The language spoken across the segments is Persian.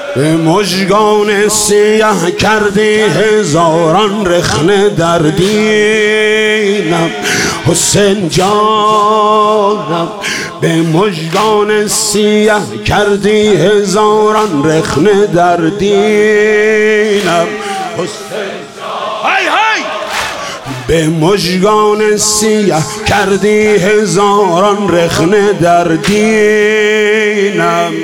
به مژگان سیه کردی هزاران رخنه در دینم حسین جانم. به مژگان سیه کردی هزاران رخنه در دینم حسین های های. به مژگان سیه کردی هزاران رخنه در دینم.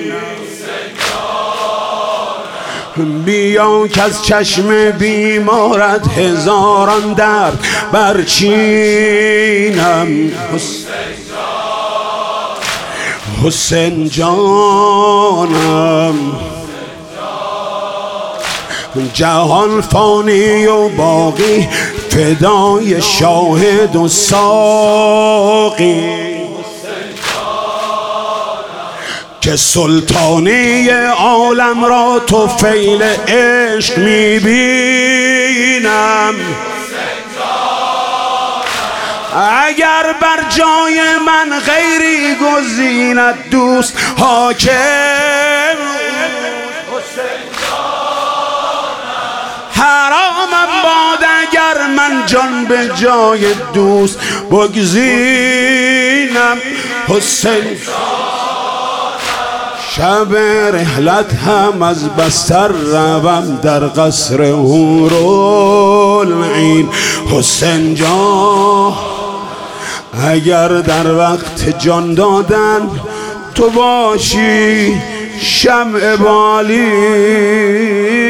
بیا که از چشم بیمارت هزاران درد برچینم حسین جانم. جهان فانی و باقی فدای شاهد و ساقی که سلطانی عالم را تو فیل عشق میبینم. اگر بر جای من غیری گزیند دوست حاکم حرامم باد اگر من جان به جای دوست بگزینم حسین. شب رحلت هم از بستر روم در قصر حورالعین حسین جان. اگر در وقت جان دادن تو باشی شمع بالین